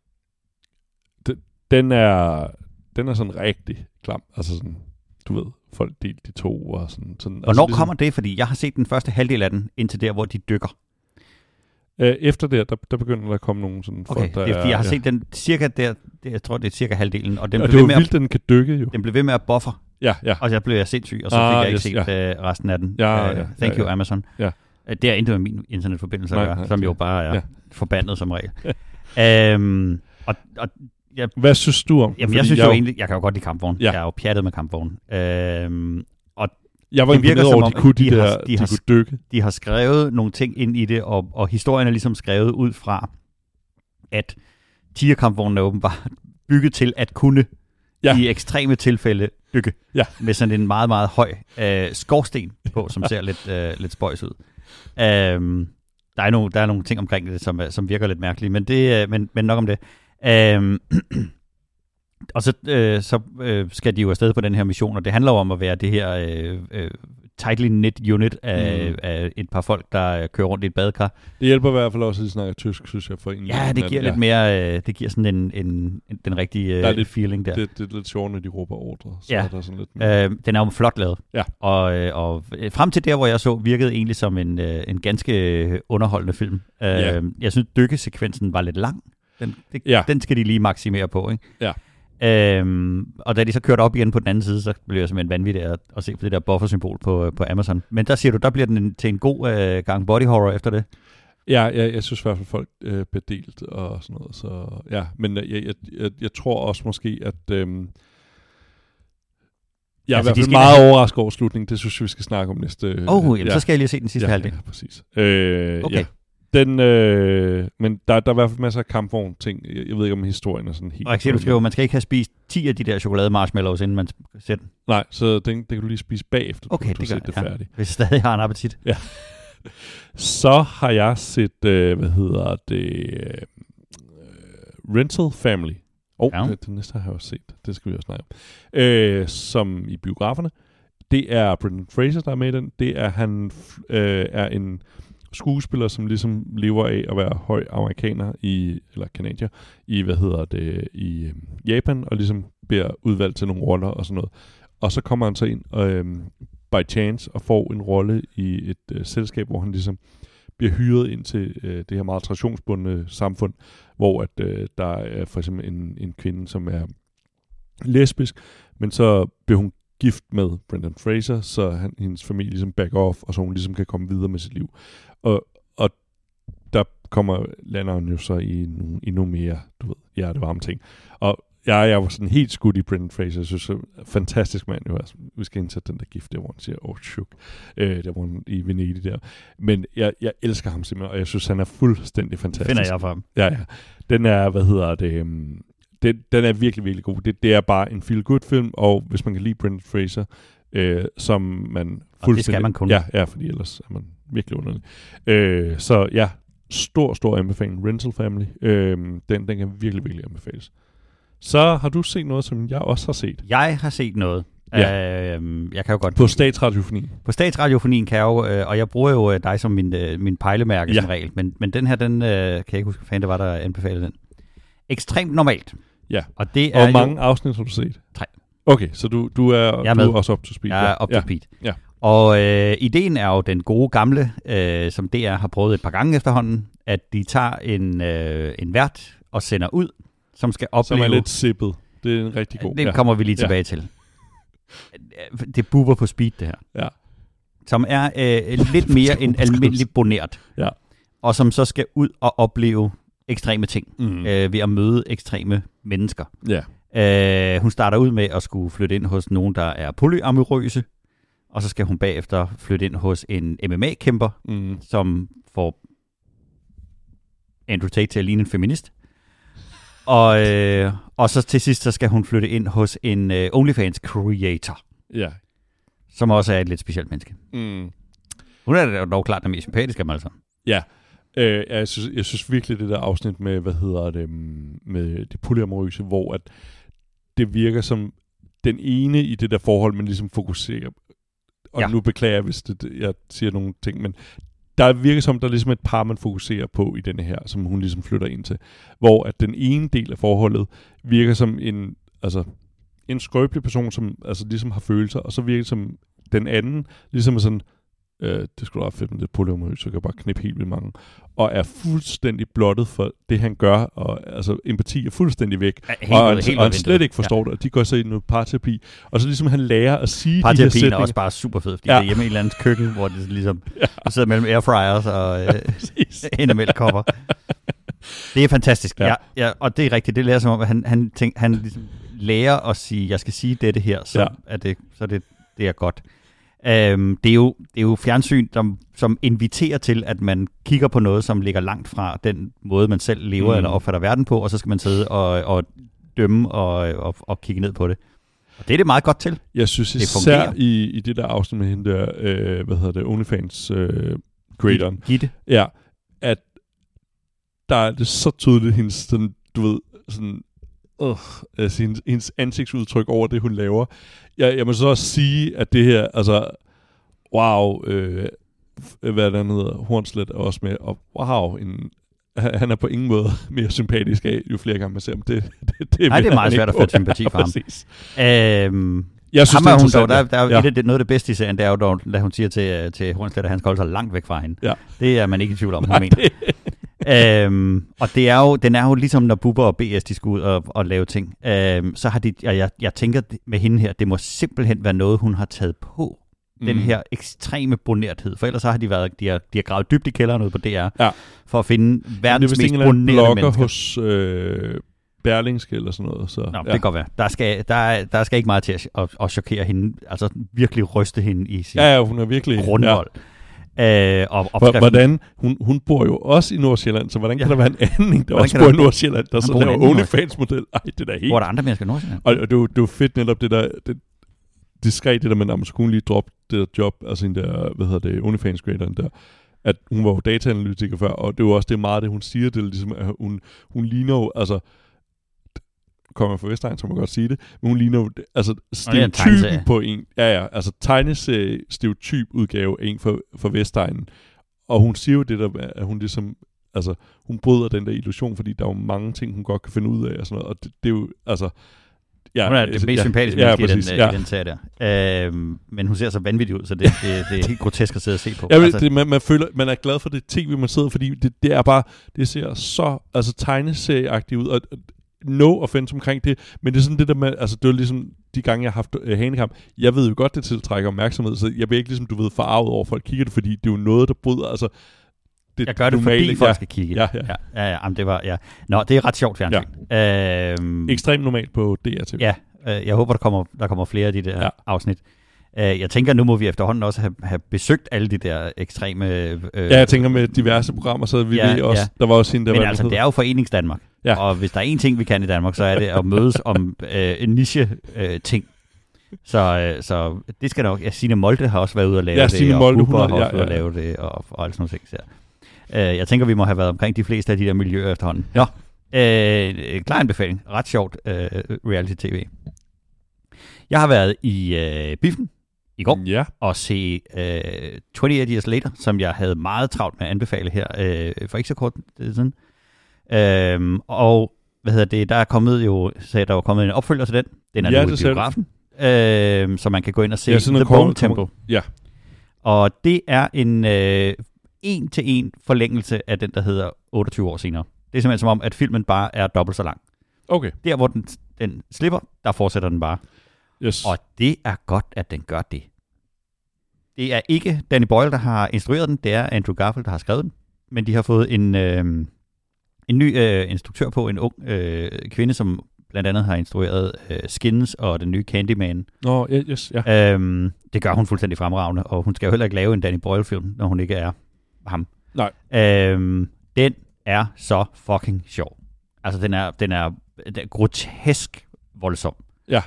Speaker 1: d- den er den er sådan rigtig klam. Altså sådan, du ved, folk delte de to og sådan. sådan
Speaker 2: Hvornår
Speaker 1: altså,
Speaker 2: kommer det? Fordi jeg har set den første halvdel af den, indtil der, hvor de dykker.
Speaker 1: Øh, efter det, der, der begynder der at komme nogle sådan
Speaker 2: okay,
Speaker 1: folk, der
Speaker 2: det er, fordi jeg har
Speaker 1: ja.
Speaker 2: set den cirka der, det, jeg tror det er cirka halvdelen, og den
Speaker 1: og
Speaker 2: blev
Speaker 1: det
Speaker 2: ved
Speaker 1: er
Speaker 2: med
Speaker 1: vildt, at den kan dykke jo.
Speaker 2: Den blev ved med at buffer.
Speaker 1: Ja, ja.
Speaker 2: Og så blev jeg sindssyg, og så fik
Speaker 1: ah,
Speaker 2: jeg ikke
Speaker 1: yes,
Speaker 2: set
Speaker 1: ja.
Speaker 2: uh, resten af den.
Speaker 1: Ja,
Speaker 2: uh,
Speaker 1: ja,
Speaker 2: thank
Speaker 1: ja,
Speaker 2: you,
Speaker 1: ja.
Speaker 2: Amazon.
Speaker 1: Ja.
Speaker 2: Uh, det er intet med min internetforbindelse at gøre, som jo bare er
Speaker 1: ja.
Speaker 2: forbandet som regel. øhm, og, og jeg,
Speaker 1: Hvad synes du om?
Speaker 2: Jamen, jeg synes jeg jo egentlig, jeg kan jo godt lide kampvogn.
Speaker 1: Ja.
Speaker 2: Jeg er jo pjattet med kampvogn. Øhm, og
Speaker 1: jeg var
Speaker 2: det virker
Speaker 1: imponeret over,
Speaker 2: som
Speaker 1: at de kunne, de,
Speaker 2: de,
Speaker 1: der,
Speaker 2: har, de,
Speaker 1: de
Speaker 2: har,
Speaker 1: kunne dykke.
Speaker 2: De har skrevet nogle ting ind i det, og, og historien er ligesom skrevet ud fra, at tigerkampvognen er åbenbart bygget til at kunne ja. i ekstreme tilfælde dykke.
Speaker 1: Ja.
Speaker 2: Med sådan en meget, meget høj øh, skorsten på, som ser lidt, øh, lidt spøjs ud. Øhm, der, er nogle, der er nogle ting omkring det, som, som virker lidt mærkelige, men, det, øh, men, men nok om det. Øhm, og så, øh, så øh, skal de jo afsted på den her mission, og det handler jo om at være det her øh, øh, tightly knit unit af, mm. af et par folk, der kører rundt i et badekar.
Speaker 1: Det hjælper i hvert fald også, at de snakker tysk, synes jeg. For en
Speaker 2: ja, det giver lidt ja. mere, øh, det giver sådan en, en, en den rigtige øh, der lidt, feeling der.
Speaker 1: Det, det er lidt sjovt, når de råber ordre. Så
Speaker 2: ja.
Speaker 1: er der sådan lidt mere.
Speaker 2: Øh, den er jo flot lavet.
Speaker 1: Ja.
Speaker 2: Og, øh, og frem til der, hvor jeg så, virkede egentlig som en, øh, en ganske underholdende film. Øh, ja. Jeg synes, dykkesekvensen var lidt lang. Den, det, ja. den skal de lige maksimere på, ikke?
Speaker 1: Ja.
Speaker 2: Øhm, og da de så kørte op igen på den anden side, så blev jeg simpelthen vanvittig at, at se på det der buffer-symbol på, på Amazon. Men der siger du, der bliver den en, til en god øh, gang body horror efter det.
Speaker 1: Ja, jeg, jeg synes i hvert fald, folk øh, bliver delt og sådan noget. Så, ja. Men jeg, jeg, jeg, jeg tror også måske, at øhm, jeg er altså, i hvert fald meget have... overrasket over slutningen. Det synes jeg, vi skal snakke om næste...
Speaker 2: Åh, oh, ja. så skal jeg lige se den sidste
Speaker 1: ja,
Speaker 2: halvdel.
Speaker 1: Ja, præcis. Øh,
Speaker 2: okay.
Speaker 1: Ja. Den, øh, men der, der er i hvert fald masser af kampvogn ting. Jeg, jeg ved ikke, om historien er sådan helt...
Speaker 2: Og jeg siger, du skriver, man skal ikke have spist ti af de der chokolade marshmallows, inden man sætter den.
Speaker 1: Nej, så den, det kan du lige spise bagefter,
Speaker 2: okay,
Speaker 1: du
Speaker 2: det
Speaker 1: har
Speaker 2: gør,
Speaker 1: set det
Speaker 2: ja.
Speaker 1: færdigt.
Speaker 2: Hvis jeg stadig har en appetit.
Speaker 1: Ja. Så har jeg set, øh, hvad hedder det, øh, Rental Family. Åh, oh, ja. det, det næste har jeg også set. Det skal vi også snakke om. Øh, som i biograferne. det er Brendan Fraser, der er med i den. Det er, han øh, er en skuespiller, som ligesom lever af at være høj amerikaner i, eller kanadier, i, hvad hedder det, i øh, Japan, og ligesom bliver udvalgt til nogle roller og sådan noget. Og så kommer han så ind øh, by chance og får en rolle i et øh, selskab, hvor han ligesom bliver hyret ind til øh, det her meget traditionsbundne samfund, hvor at, øh, der er for eksempel en, en kvinde, som er lesbisk, men så bliver hun gift med Brendan Fraser, så han, hendes familie ligesom back off, og så hun ligesom kan komme videre med sit liv. Og, og der kommer, lander hun jo så i nogle endnu mere, du ved, hjertevarme ting. Og jeg, jeg var sådan helt skudt i Brendan Fraser. Jeg synes, det er fantastisk mand. Jo. Altså, vi skal indsætte den der gift, der hvor han siger, oh, shook. Øh, der hvor han i Venedig der. Men jeg, jeg elsker ham simpelthen, og jeg synes, han er fuldstændig fantastisk.
Speaker 2: Finder jeg for ham.
Speaker 1: Ja, ja. Den er, hvad hedder det, um, den, den er virkelig, virkelig god. Det, det er bare en feel-good-film, og hvis man kan lide Brendan Fraser, øh, som man fuldstændig...
Speaker 2: Og det skal man kunne.
Speaker 1: Ja, ja, fordi ellers er man virkelig underlig. Øh, så ja, stor, stor anbefaling. Rental Family. Øh, den, den kan virkelig, virkelig anbefales. Så har du set noget, som jeg også har set.
Speaker 2: Jeg har set noget. Ja. Øh, jeg kan jo godt...
Speaker 1: På Statsradiofonien.
Speaker 2: På Statsradiofonien kan jeg jo, øh, og jeg bruger jo øh, dig som min, øh, min pejlemærke ja. som regel, men, men den her, den øh, kan jeg ikke huske, hvad det var, der anbefalede den. Ekstremt normalt.
Speaker 1: Ja.
Speaker 2: Og, det
Speaker 1: og
Speaker 2: er
Speaker 1: mange
Speaker 2: jo...
Speaker 1: afsnit har du set?
Speaker 2: Tre.
Speaker 1: Okay, så du, du, er,
Speaker 2: er
Speaker 1: du er også up to speed.
Speaker 2: Jeg er
Speaker 1: ja.
Speaker 2: up to
Speaker 1: ja.
Speaker 2: speed.
Speaker 1: Ja.
Speaker 2: Og øh, ideen er jo den gode gamle, øh, som D R har prøvet et par gange efterhånden, at de tager en, øh, en vært og sender ud, som skal opleve...
Speaker 1: Som er lidt sippet. Det er en rigtig god.
Speaker 2: Det
Speaker 1: ja.
Speaker 2: kommer vi lige tilbage ja. til. Det buber på speed, det her.
Speaker 1: Ja.
Speaker 2: Som er øh, lidt mere end almindelig bonert.
Speaker 1: Ja.
Speaker 2: Og som så skal ud og opleve ekstreme ting
Speaker 1: mm.
Speaker 2: øh, ved at møde ekstreme mennesker.
Speaker 1: Ja.
Speaker 2: Øh, hun starter ud med at skulle flytte ind hos nogen, der er polyamorøse, og så skal hun bagefter flytte ind hos en M M A-kæmper,
Speaker 1: mm.
Speaker 2: som får Andrew Tate til at ligne en feminist. Og, øh, og så til sidst, så skal hun flytte ind hos en øh, OnlyFans-creator,
Speaker 1: ja.
Speaker 2: som også er et lidt specielt menneske.
Speaker 1: Mm.
Speaker 2: Hun er dog klart den mest sympatiske af dem alle sammen.
Speaker 1: Ja. Øh, jeg, synes, jeg synes virkelig, det der afsnit med, hvad hedder det, med det polyamorøse, hvor at det virker som den ene i det der forhold, man ligesom fokuserer. Og ja. Nu beklager jeg, hvis det, jeg siger nogle ting, men der virker som, der er ligesom et par, man fokuserer på i denne her, som hun ligesom flytter ind til. Hvor at den ene del af forholdet virker som en, altså, en skrøbelig person, som altså, ligesom har følelser, og så virker det som den anden, ligesom er sådan, øh, det skulle da være fedt med det polyamorøse, så kan jeg bare knippe helt vildt mange, og er fuldstændig blottet for det, han gør, og altså empati er fuldstændig væk,
Speaker 2: ja, helt
Speaker 1: og,
Speaker 2: noget,
Speaker 1: han,
Speaker 2: helt
Speaker 1: og han slet ikke forstår
Speaker 2: ja.
Speaker 1: det, og de går så i noget parterapi, og så ligesom han lærer at sige de her
Speaker 2: sætninger.
Speaker 1: sætninger.
Speaker 2: Er også bare super fed, fordi
Speaker 1: ja.
Speaker 2: det er hjemme i et eller andet køkken, hvor det ligesom ja. du sidder mellem airfryers og øh, enamel-kopper. Det er fantastisk, ja. Ja, ja, og det er rigtigt, det lærer som om, at han, han, tænk, han ligesom lærer at sige, jeg skal sige dette her, så, ja. er, det, så det, det er godt. Um, det, er jo, det er jo fjernsyn, som, som inviterer til, at man kigger på noget, som ligger langt fra den måde, man selv lever mm. eller opfatter verden på, og så skal man sidde og, og dømme og, og, og kigge ned på det. Og det er det meget godt til.
Speaker 1: Jeg synes især i, i det der afsnit med hende der, øh, hvad hedder det, OnlyFans øh, creatoren.
Speaker 2: Gitte.
Speaker 1: Ja, at der er det så tydeligt, hendes sådan, du ved, sådan, øh, altså hendes, hendes ansigtsudtryk over det, hun laver. Jeg, jeg må så også sige, at det her, altså, wow, øh, hvad den hedder, Hornslet er også med, og wow, en, han er på ingen måde mere sympatisk af, jo flere gange man ser ham. Det, det, det,
Speaker 2: Nej, det er meget svært at få sympati for ham. Øhm,
Speaker 1: jeg synes, det er
Speaker 2: hun dog, der, der er jo
Speaker 1: ja.
Speaker 2: det, noget af det bedste i serien, det er jo dog, da hun siger til, til Hornslet, at han skal holde sig langt væk fra hende.
Speaker 1: Ja.
Speaker 2: Det er man ikke i tvivl om, hun mener. Øhm, og det er jo, den er jo ligesom, når Bubber og B S, de skal ud og, og lave ting. Øhm, så har de, og jeg, jeg tænker med hende her, det må simpelthen være noget, hun har taget på. Mm. Den her ekstreme bonerthed. For ellers så har de været, de har, de har gravet dybt i kælderen ud på D R, ja. for at finde verdens mest bonerede mennesker.
Speaker 1: Hos øh, Berlingske eller sådan noget. Så,
Speaker 2: Nå,
Speaker 1: ja.
Speaker 2: det kan godt være. Der skal, der, der skal ikke meget til at, at, at chokere hende, altså virkelig ryste hende i sin
Speaker 1: ja, ja, hun er virkelig
Speaker 2: grundvold. Ja. Øh, og
Speaker 1: hvordan, hun, hun bor jo også i Nordsjælland, så hvordan kan ja. der være en anden, der
Speaker 2: hvordan
Speaker 1: også bor i Nordsjælland, der så laver OnlyFans-model? Ej, det er da helt...
Speaker 2: Hvor er der andre mennesker i Nordsjælland?
Speaker 1: Og, og det, er jo, det er jo fedt netop det der, det, diskret det der, men så kunne hun lige droppe det der job, altså en der, hvad hedder det, OnlyFans-creatoren der, at hun var jo dataanalytiker før, og det er jo også det meget det, hun siger, det er ligesom, at hun, hun ligner jo, altså, kommer fra Vestegn, så må man godt sige det, men hun ligner jo, altså
Speaker 2: stereotypen
Speaker 1: stereotypen på en, ja ja, altså tegneserie stereotyp udgave af en fra, fra Vestegnen, og hun siger jo det der, at hun ligesom, altså hun bryder den der illusion, fordi der er jo mange ting, hun godt kan finde ud af, og sådan noget, og det, det er jo, altså,
Speaker 2: ja, hun er det mest
Speaker 1: ja,
Speaker 2: sympatiske
Speaker 1: ja,
Speaker 2: menneske
Speaker 1: ja,
Speaker 2: i den,
Speaker 1: ja.
Speaker 2: i den serie der. Øhm, men hun ser så vanvittig ud, så det, det, det er helt grotesk at sidde og se på.
Speaker 1: Ja,
Speaker 2: altså,
Speaker 1: det, man, man, føler, man er glad for det tv, man sidder, fordi det, det er bare, det ser så altså, tegneserieagtigt ud, og no offense omkring det, men det er sådan det der med, altså det er ligesom de gange, jeg har haft uh, hanekamp, jeg ved jo godt, det tiltrækker opmærksomhed, så jeg bliver ikke ligesom, du ved, farvet over, folk kigger det, fordi det er jo noget, der bryder, altså
Speaker 2: det jeg gør det, normale, fordi folk ja, skal kigge
Speaker 1: ja, ja.
Speaker 2: ja, ja, ja, jamen, det var, ja. Nå, det er ret sjovt fjernsyn.
Speaker 1: Ja. Øhm, Ekstremt normalt på D R T V.
Speaker 2: Ja, øh, jeg håber, der kommer, der kommer flere af de der ja. afsnit. Uh, jeg tænker, nu må vi efterhånden også have, have besøgt alle de der ekstreme... Øh,
Speaker 1: ja, jeg tænker med diverse programmer, så vi ja, ved også, ja. der var også hende, der
Speaker 2: Men
Speaker 1: var...
Speaker 2: altså, det er jo Forenings Danmark. Ja. Og hvis der er én ting, vi kan i Danmark, så er det at mødes om øh, en niche-ting. Øh, så, øh, så det skal nok... Ja, Signe Molde har også været ude at lave
Speaker 1: ja,
Speaker 2: det,
Speaker 1: Signe
Speaker 2: og
Speaker 1: Molde,
Speaker 2: Huber har
Speaker 1: ja,
Speaker 2: også været
Speaker 1: ja, ja.
Speaker 2: at lave det, og, og alt sådan noget ting. Så. Uh, jeg tænker, vi må have været omkring de fleste af de der miljøer efterhånden. Nå, uh, klar anbefaling. Ret sjovt uh, reality-tv. Jeg har været i uh, Biffen i går
Speaker 1: ja.
Speaker 2: og se uh, twenty-eight Years Later, som jeg havde meget travlt med at anbefale her uh, for ikke så kort tid siden. Uh, og hvad hedder det, der er kommet jo, så der var kommet en opfølger til den. Den er ja, nu i biografen, uh, så man kan gå ind og se ja, The Bone Temple.
Speaker 1: Ja.
Speaker 2: Og det er en uh, en til en forlængelse af den, der hedder otteogtyve år senere. Det er simpelthen som om, at filmen bare er dobbelt så lang.
Speaker 1: Okay.
Speaker 2: Der, hvor den, den slipper, der fortsætter den bare.
Speaker 1: Yes.
Speaker 2: Og det er godt, at den gør det. Det er ikke Danny Boyle, der har instrueret den. Det er Andrew Garfield, der har skrevet den. Men de har fået en, øh, en ny øh, instruktør på, en ung øh, kvinde, som blandt andet har instrueret øh, Skins og den nye Candyman.
Speaker 1: Nå, oh, yes, ja.
Speaker 2: Øhm, det gør hun fuldstændig fremragende, og hun skal jo heller ikke lave en Danny Boyle-film, når hun ikke er ham.
Speaker 1: Nej.
Speaker 2: Øhm, den er så fucking sjov. Altså, den er, den er, den er grotesk voldsom.
Speaker 1: Ja.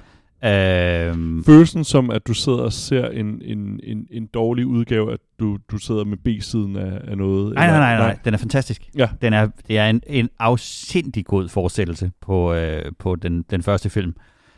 Speaker 1: Øhm, Følelsen som, at du sidder og ser en, en, en, en dårlig udgave, at du, du sidder med B-siden af, af noget.
Speaker 2: Nej, nej, nej, nej, den er fantastisk.
Speaker 1: Ja.
Speaker 2: Den er, det er en, en afsindig god forestillelse på, øh, på den, den første film.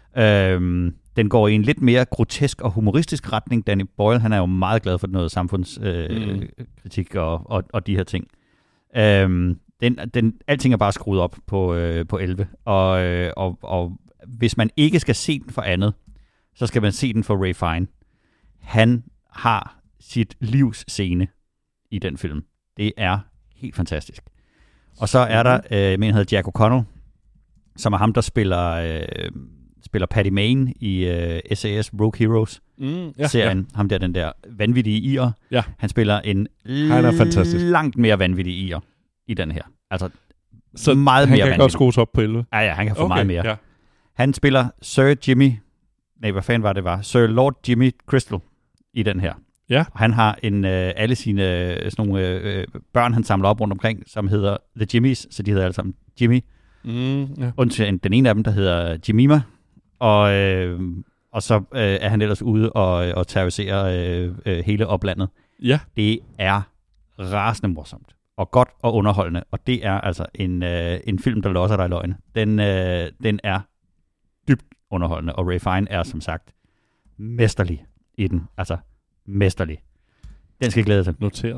Speaker 2: Øhm, den går i en lidt mere grotesk og humoristisk retning. Danny Boyle, han er jo meget glad for noget samfundskritik øh, mm. og, og, og de her ting. Øhm, den, den, alting er bare skruet op på, øh, på elleve, og, øh, og, og hvis man ikke skal se den for andet, så skal man se den for Ray Fiennes. Han har sit livs scene i den film. Det er helt fantastisk. Og så er der, øh, jeg mener, hedder Jack O'Connell, som er ham, der spiller, øh, spiller Paddy Mayne i øh, S A S Rogue Heroes
Speaker 1: mm, ja,
Speaker 2: serien.
Speaker 1: Ja.
Speaker 2: Ham der, den der vanvittige irer.
Speaker 1: Ja.
Speaker 2: Han spiller en
Speaker 1: Han er fantastisk.
Speaker 2: langt mere vanvittig irer i den her. Altså,
Speaker 1: så
Speaker 2: meget
Speaker 1: han
Speaker 2: mere
Speaker 1: kan
Speaker 2: vanvittig.
Speaker 1: godt skrues op på elleve?
Speaker 2: Ja, ja, han kan få
Speaker 1: okay,
Speaker 2: meget mere.
Speaker 1: Ja.
Speaker 2: Han spiller Sir Jimmy, nej, hvad fanden var det var? Sir Lord Jimmy Crystal i den her.
Speaker 1: Ja.
Speaker 2: Og han har en, øh, alle sine øh, sådan nogle, øh, børn, han samler op rundt omkring, som hedder The Jimmys, så de hedder alle sammen Jimmy.
Speaker 1: Mm, ja.
Speaker 2: Undtagen den ene af dem, der hedder Jemima. Og, øh, og så øh, er han ellers ude og, og terroriserer øh, øh, hele oplandet.
Speaker 1: Ja.
Speaker 2: Det er rasende morsomt. Og godt og underholdende. Og det er altså en, øh, en film, der losser dig i løgene. Den, øh, den er dybt underholdende. Og Ray Fiennes er som sagt mesterlig i den. Altså mesterlig. Den skal jeg glæde til.
Speaker 1: Noteret.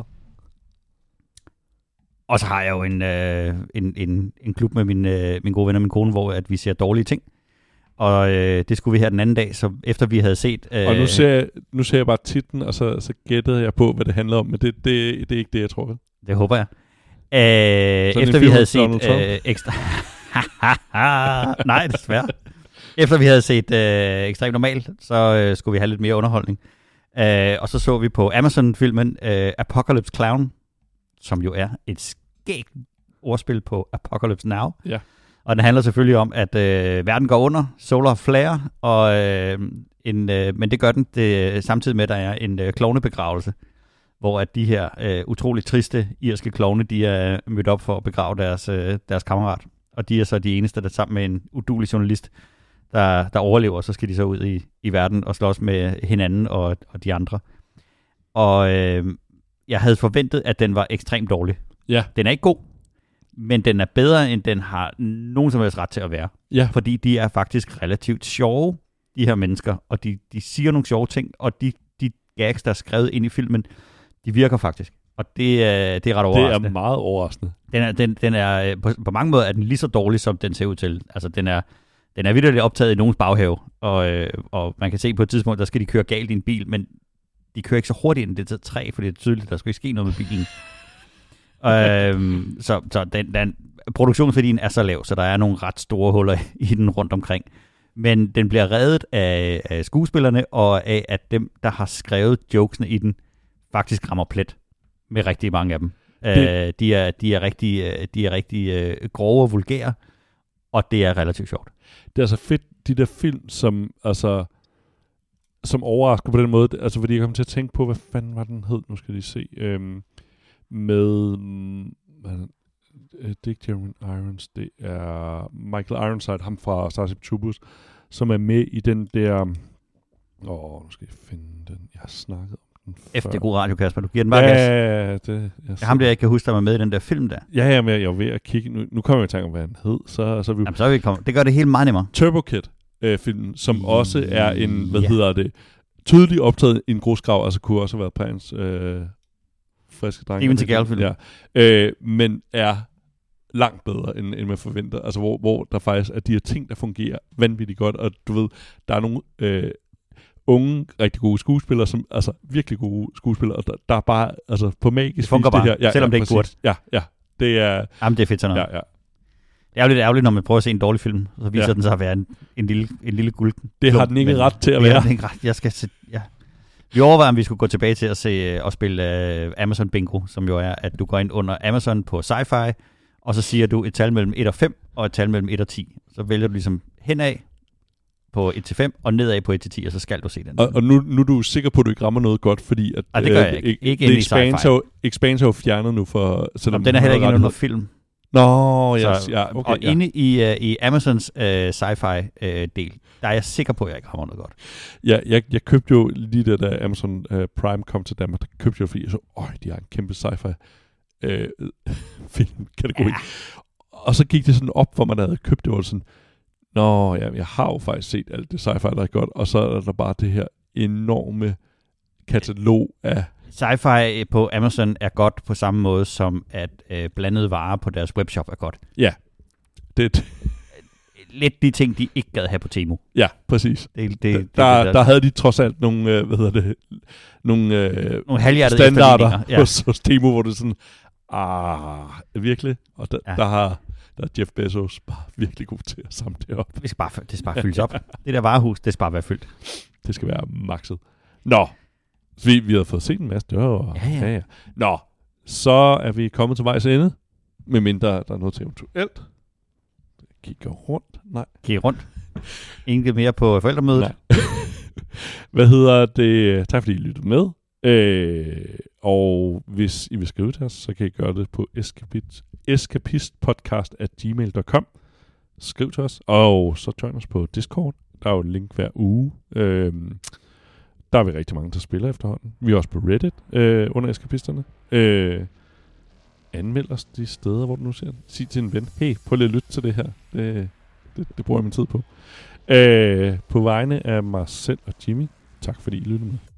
Speaker 2: Og så har jeg jo en, øh, en, en, en klub med min, øh, min gode ven og min kone, hvor at vi ser dårlige ting. Og øh, det skulle vi her den anden dag, så efter vi havde set... Øh,
Speaker 1: og nu ser, jeg, nu ser jeg bare titlen, og så, så gættede jeg på, hvad det handler om, men det, det, det er ikke det, jeg tror.
Speaker 2: Det håber jeg. Øh, efter vi havde set øh, ekstra... Nej, desværre. Efter vi havde set øh, Ekstremt Normalt, så øh, skulle vi have lidt mere underholdning. Øh, og så så vi på Amazon-filmen øh, Apocalypse Clown, som jo er et skægt ordspil på Apocalypse Now.
Speaker 1: Ja.
Speaker 2: Og den handler selvfølgelig om, at øh, verden går under, solar flare, og, øh, en, øh, men det gør den det, samtidig med, at der er en øh, klovnebegravelse, hvor at de her øh, utroligt triste irske klovne, de er mødt op for at begrave deres, øh, deres kammerat. Og de er så de eneste, der sammen med en uduelig journalist, der, der overlever, så skal de så ud i, i verden og slås med hinanden og, og de andre. Og øh, jeg havde forventet, at den var ekstremt dårlig.
Speaker 1: Ja.
Speaker 2: Den er ikke god, men den er bedre, end den har nogen som helst ret til at være.
Speaker 1: Ja.
Speaker 2: Fordi de er faktisk relativt sjove, de her mennesker, og de, de siger nogle sjove ting, og de, de gags, der er skrevet ind i filmen, de virker faktisk. Og det er, det er ret overraskende.
Speaker 1: Det er meget overraskende.
Speaker 2: Den er, den, den er på, på mange måder er den lige så dårlig, som den ser ud til. Altså, den er, den er vitterligt optaget i nogens baghave, og, øh, og man kan se på et tidspunkt, der skal de køre galt i en bil, men de kører ikke så hurtigt, end det tager træ, fordi det er tydeligt, der skal ikke ske noget med bilen. øhm, så så den, den, produktionsværdien er så lav, så der er nogle ret store huller i den rundt omkring. Men den bliver reddet af, af skuespillerne, og af at dem, der har skrevet jokesene i den, faktisk rammer plet med rigtig mange af dem. Det, øh, de, er, de er rigtig, de er rigtig øh, grove og vulgære, og det er relativt sjovt.
Speaker 1: Det er altså fedt, de der film, som altså som overrasker på den måde, altså fordi jeg kom til at tænke på, hvad fanden var den hed, nu skal de se, øhm, med hvad, Dick Jeremy Irons, det er Michael Ironside, ham fra Starship Troopers, som er med i den der, åh, nu skal jeg finde den, jeg har snakket om den før.
Speaker 2: Efter god radio, Kasper, du giver den bare
Speaker 1: ja,
Speaker 2: gas.
Speaker 1: Ja, det, jeg
Speaker 2: ham der, jeg kan huske, der var med i den der film der.
Speaker 1: Ja, ja, men jeg var ved at kigge, nu, nu kommer jeg i tanke om, hvad han hed, så, så er vi
Speaker 2: Jamen, så er vi kommet. Det gør det helt meget nemmere.
Speaker 1: Turbo Kid, øh, filmen, som mm, også er en, hvad
Speaker 2: ja.
Speaker 1: hedder det, tydeligt optaget i en grusgrav, altså kunne også have været Prins øh, friske drenge.
Speaker 2: Steven Seagal-film.
Speaker 1: Ja. Øh, men er langt bedre, end, end man forventer. Altså, hvor, hvor der faktisk er de her ting, der fungerer vanvittigt godt, og du ved, der er nogle øh, unge, rigtig gode skuespillere, som altså virkelig gode skuespillere, og der, der er bare, altså på magisk
Speaker 2: det fungerer bare,
Speaker 1: det her. Ja,
Speaker 2: selvom
Speaker 1: ja,
Speaker 2: det ikke burde.
Speaker 1: Ja, ja. Det er...
Speaker 2: Jamen, det er fedt sådan noget.
Speaker 1: Ja, ja.
Speaker 2: Det er jo lidt ærgerligt, når man prøver at se en dårlig film, så viser ja. den sig at være en, en lille, en lille guld.
Speaker 1: Det har den ikke men, ret til at være.
Speaker 2: Ikke ret. Jeg skal se, ja. Vi overvejer, om vi skulle gå tilbage til at se og spille uh, Amazon Bingo, som jo er, at du går ind under Amazon på Sci-Fi, og så siger du et tal mellem et og fem, og et tal mellem et og ti. Så vælger du ligesom henad på et til fem, og nedad på et til ti, og så skal du se den.
Speaker 1: Og, og nu, nu er du sikker på, at du ikke rammer noget godt, fordi at...
Speaker 2: Ej, det gør jeg ikke.
Speaker 1: Øh,
Speaker 2: ikke ind i Sci-Fi.
Speaker 1: Expanse er jo fjernet nu for...
Speaker 2: Selvom den er heller ikke under film.
Speaker 1: Nå, yes,
Speaker 2: så,
Speaker 1: ja, okay,
Speaker 2: og
Speaker 1: ja.
Speaker 2: inde i, uh, i Amazons uh, sci-fi-del, uh, der er jeg sikker på, at jeg ikke rammer noget godt.
Speaker 1: Ja, jeg, jeg købte jo lige det, da Amazon uh, Prime kom til Danmark, der købte jeg, fordi jeg så, øj, de har en kæmpe sci-fi uh, film-kategori. Ja. Og så gik det sådan op, hvor man havde købt det, og sådan, nå, ja, jeg har jo faktisk set alt det sci-fi, der er godt, og så er der bare det her enorme katalog af...
Speaker 2: Sci-fi på Amazon er godt på samme måde, som at øh, blandede varer på deres webshop er godt.
Speaker 1: Ja. Det
Speaker 2: lidt de ting, de ikke gad have på Temu.
Speaker 1: Ja, præcis.
Speaker 2: Det, det,
Speaker 1: der,
Speaker 2: det,
Speaker 1: der,
Speaker 2: det,
Speaker 1: der havde de trods alt nogle, øh, hvad hedder det, nogle, øh,
Speaker 2: nogle halvhjertede
Speaker 1: standarder
Speaker 2: ja.
Speaker 1: hos, hos Temu, hvor det er sådan, ah, virkelig? Og der, ja. der har der er Jeff Bezos bare virkelig god til at samle det op.
Speaker 2: Det skal bare, det skal bare fyldes op. Det der varehus, det skal bare være fyldt.
Speaker 1: Det skal være makset. Nå, så vi, vi har fået set en masse døre. Og,
Speaker 2: ja, ja.
Speaker 1: ja, ja. Nå, så er vi kommet til vejs ende, medmindre der er noget til eventuelt. Kigger rundt. Nej.
Speaker 2: Kigger rundt. Ingen mere på forældremødet. Nej.
Speaker 1: Hvad hedder det? Tak fordi I lyttede med. Øh, og hvis I vil skrive til os, så kan I gøre det på escapist, escapistpodcast at gmail punktum com. Skriv til os, og så join os på Discord. Der er jo et link hver uge. Øh, der er vi rigtig mange, der spiller efterhånden. Vi er også på Reddit øh, under Escapisterne. Øh, anmeld os de steder, hvor du nu ser den. Sig til en ven, hey, prøv lige at lytte til det her. Det, det, det bruger jeg min tid på. Øh, på vegne af mig selv og Jimmy, tak fordi I lyttede med.